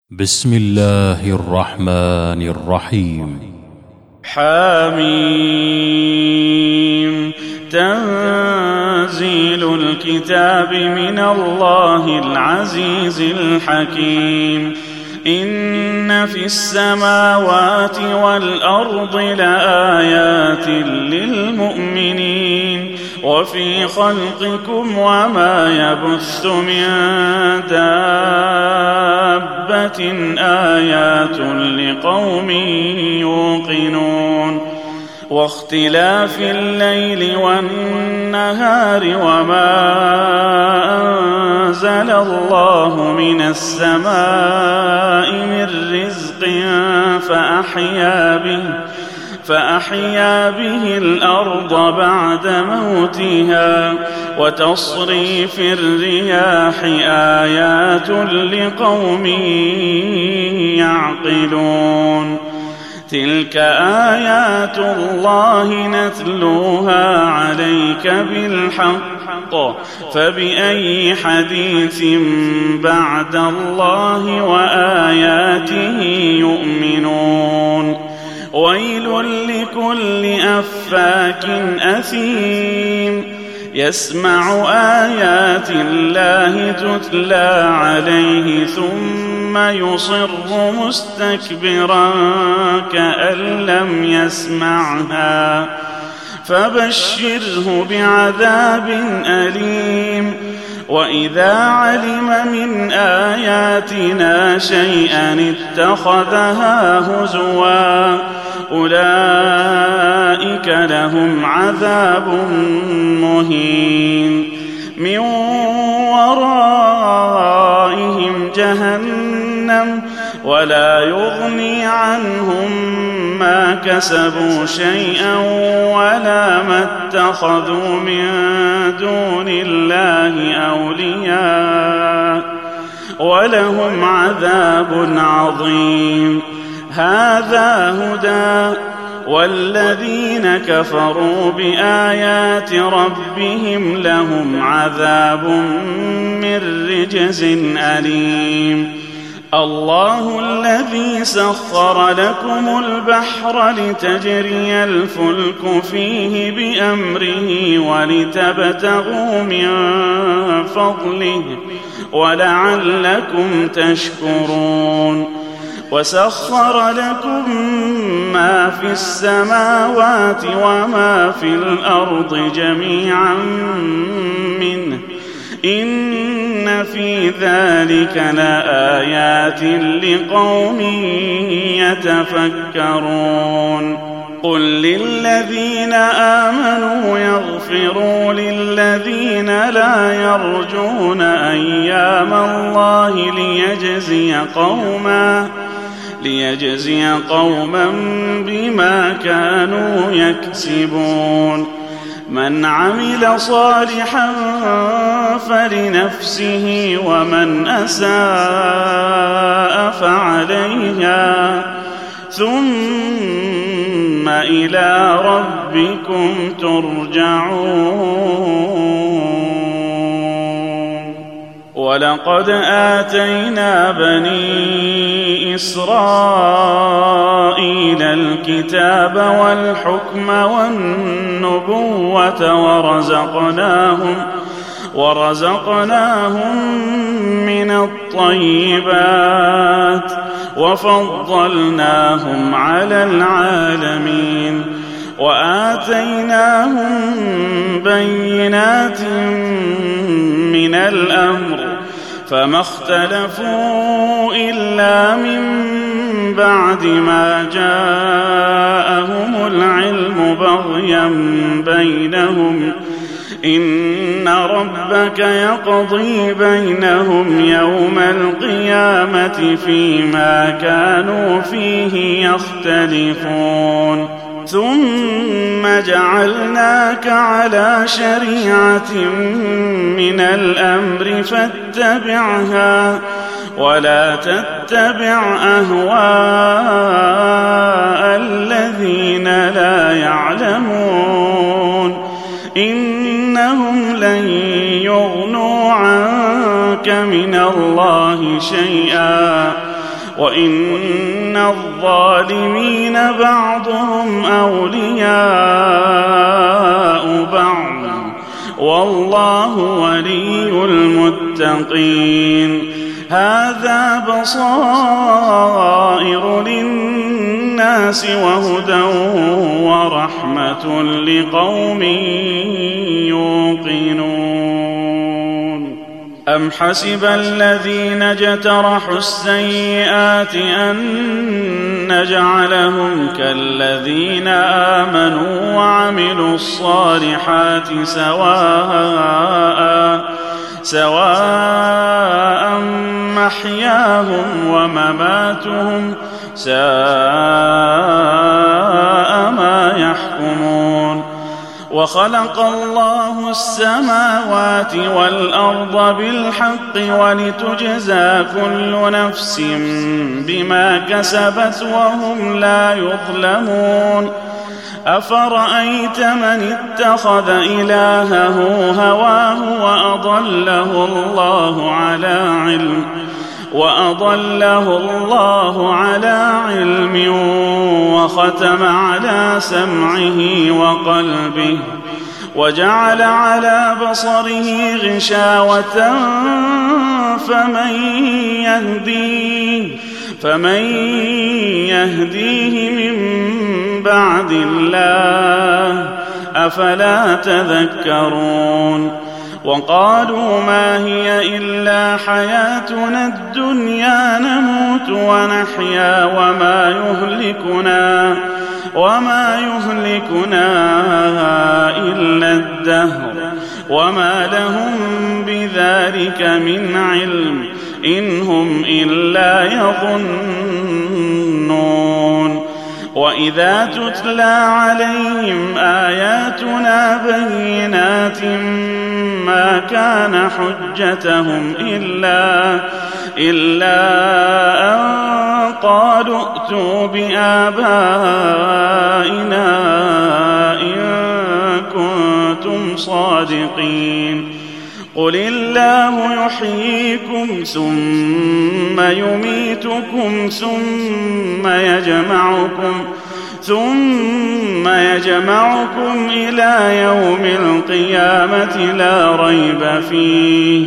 بسم الله الرحمن الرحيم. حميم. تنزيل الكتاب من الله العزيز الحكيم. إن في السماوات والأرض لآيات للمؤمنين وفي خلقكم وما يبث من دابة آيات لقوم يوقنون واختلاف الليل والنهار وما أنزل الله من السماء من رزق فأحيا به الأرض بعد موتها وتصريف الرياح آيات لقوم يعقلون. تلك آيات الله نتلوها عليك بالحق فبأي حديث بعد الله وآياته يؤمنون. ويل لكل أفاك أثيم يسمع آيات الله تتلى عليه ثم يصر مستكبرا كأن لم يسمعها فبشره بعذاب أليم. وإذا علم من آياتنا شيئا اتخذها هزوا أولئك لهم عذاب مهين من ورائهم جهنم ولا يغني عنهم ما كسبوا شيئا ولا ما اتخذوا من دون الله أولياء ولهم عذاب عظيم. هذا هدى والذين كفروا بآيات ربهم لهم عذاب من رجز أليم. الله الذي سخر لكم البحر لتجري الفلك فيه بأمره ولتبتغوا من فضله ولعلكم تشكرون. وسخر لكم ما في السماوات وما في الأرض جميعا منه إن في ذلك لآيات لقوم يتفكرون. قل للذين آمنوا يغفروا للذين لا يرجون أيام الله ليجزي قوما بما كانوا يكسبون. من عمل صالحا فلنفسه ومن أساء فعليها ثم إلى ربكم ترجعون. ولقد آتينا بني إسرائيل الكتاب والحكم والنبوة ورزقناهم من الطيبات وفضلناهم على العالمين وآتيناهم بينات من الأمر فما اختلفوا إلا من بعد ما جاءهم العلم بغيا بينهم إن ربك يقضي بينهم يوم القيامة فيما كانوا فيه يختلفون. ثم جعلناك على شريعة من الأمر فاتبعها ولا تتبع أهواء الذين لا يعلمون إنهم لن يغنوا عنك من الله شيئا وإن الظالمين بعضهم أولياء بعض والله ولي المتقين. هذا بصائر للناس وهدى ورحمة لقوم يوقنون. أم حسب الذين اجترحوا السيئات أن نجعلهم كالذين آمنوا وعملوا الصالحات سواء محياهم ومماتهم ساء ما يحكمون. وخلق الله السماوات والأرض بالحق ولتجزى كل نفس بما كسبت وهم لا يظلمون. أفرأيت من اتخذ إلهه هواه وأضله الله على علم وختم على سمعه وقلبه وجعل على بصره غشاوة فمن يهديه من بعد الله أفلا تذكرون. وقالوا ما هي إلا حياتنا الدنيا نموت ونحيا وما يهلكنا إلا الدهر وما لهم بذلك من علم إن هم إلا يظنون. وإذا تتلى عليهم آياتنا بينات ما كان حجتهم إلا أن قالوا ائتوا بآبائنا إن كنتم صادقين. قل الله يحييكم ثم يميتكم ثم يجمعكم إلى يوم القيامة لا ريب فيه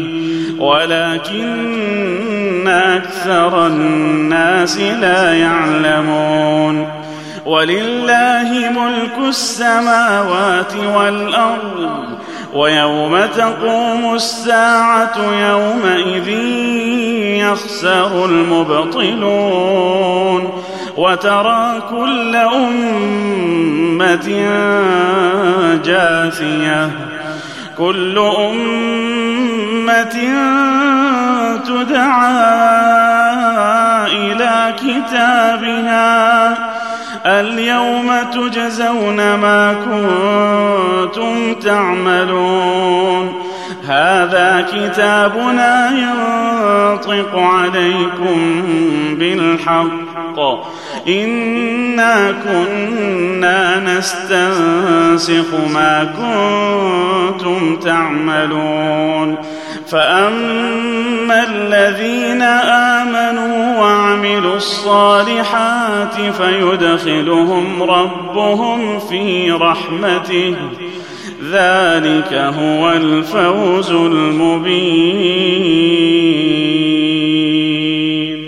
ولكن أكثر الناس لا يعلمون. ولله ملك السماوات والأرض ويوم تقوم الساعة يومئذ يخسر المبطلون. وترى كل أمة جاثية كل أمة تدعى إلى كتابها اليوم تجزون ما كنتم تعملون. هذا كتابنا ينطق عليكم بالحق إنا كنا نستنسخ ما كنتم تعملون. فأما الذين آمنوا وعملوا الصالحات فيدخلهم ربهم في رحمته ذلك هو الفوز المبين.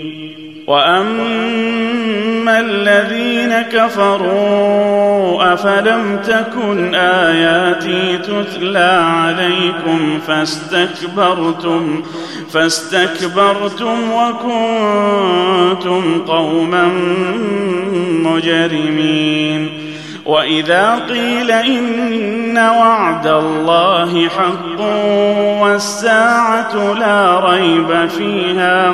وأما الذين كفروا أفلم تكن آياتي تتلى عليكم فاستكبرتم وكنتم قوما مجرمين. وإذا قيل إن وعد الله حق والساعة لا ريب فيها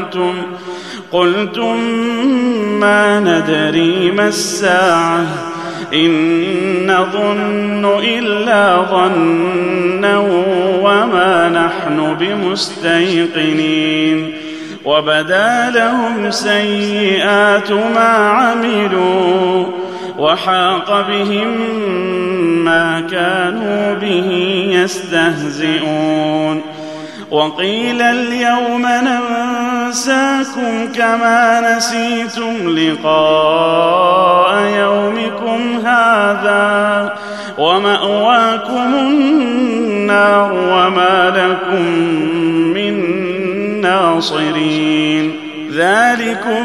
قلتم ما ندري ما الساعة إن نظن إلا ظنا وما نحن بمستيقنين. وبدا لهم سيئات ما عملوا وحاق بهم ما كانوا به يستهزئون. وقيل اليوم ينساكم كما نسيتم لقاء يومكم هذا ومأواكم النار وما لكم من ناصرين ذلكم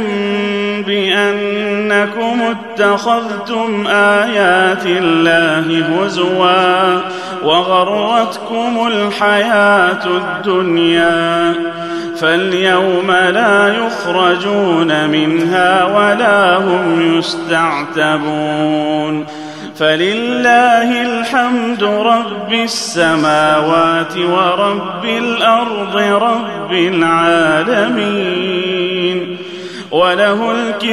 بأنكم اتخذتم آيات الله هزوا وغرتكم الحياة الدنيا فاليوم لا يخرجون منها ولا هم يستعتبون فلله الحمد رب السماوات ورب الأرض رب العالمين وله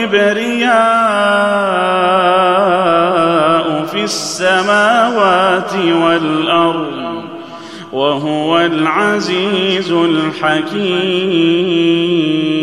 الكبرياء في السماوات والأرض وهو العزيز الحكيم.